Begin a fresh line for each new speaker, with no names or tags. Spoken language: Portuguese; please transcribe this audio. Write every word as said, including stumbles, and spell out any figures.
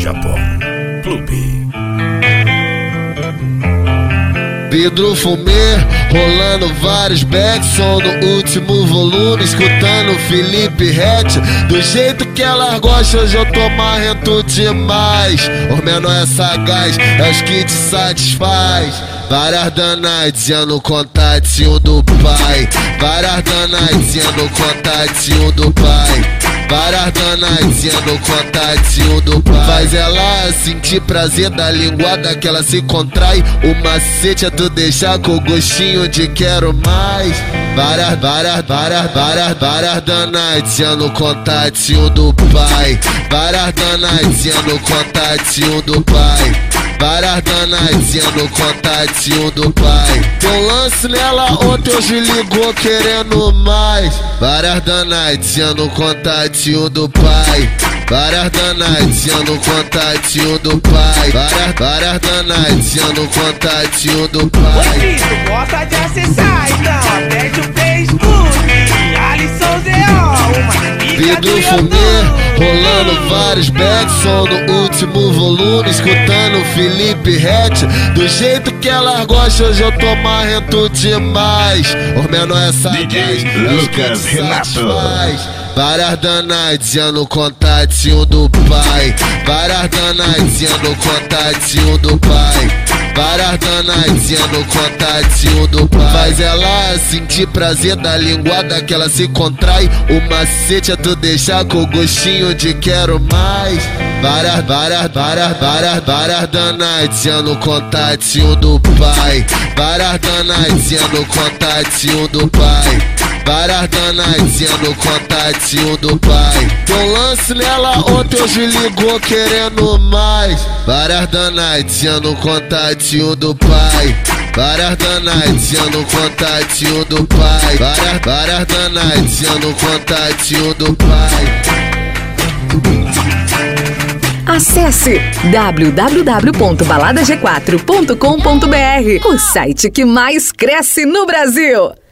Japão Clube.
Vidro fumê, rolando vários backs, som no último volume, escutando Felipe Rett. Do jeito que ela gosta, hoje eu tô marrento demais. Os menor é sagaz, é os que te satisfaz. Várias danadinhas no contatinho do pai. Várias danadinhas no contatinho do pai. Várias danadinhas no contatinho do pai. Faz ela sentir prazer da linguada que ela se contrai. O macete é tu deixar com gostinho de quero mais. Várias, várias, várias, várias, várias danadinhas no contatinho do pai. Várias danadinhas no contatinho do pai. Várias danadinhas no contatinho do pai. Deu um lance nela ontem, hoje ligou querendo mais. Várias danadinhas no contatinho do pai. Várias danadinhas no contatinho do pai. Várias, várias danadinhas no contatinho do pai.
Oi, filho, gosta de acessar, então aperte o Facebook. Alisson Z O, uma
Vidro fumê, rolando vários backs, som no último volume, escutando Felipe Rett. Do jeito que ela gosta, hoje eu tô marrento demais. Os menor é sagaz,
D J Lucas Renato.
Várias danadinhas no contatinho do pai. Várias danadinhas no contatinho do pai. Várias danadinhas no contatinho do pai. Faz ela sentir prazer da linguada que ela se contrai. O macete é tu deixar com gostinho de quero mais. Várias, várias, várias, várias, várias danadinhas no contatinho do pai. Várias danadinhas no contatinho do pai. Várias danadinhas no contatinho do pai. Deu um lance nela ontem, hoje ligou querendo mais. Várias danadinhas no contatinho do pai. Várias danadinhas no contatinho do pai. Várias, várias danadinhas no contatinho do pai.
Acesse w w w ponto balada g quatro ponto com ponto b r, o site que mais cresce no Brasil.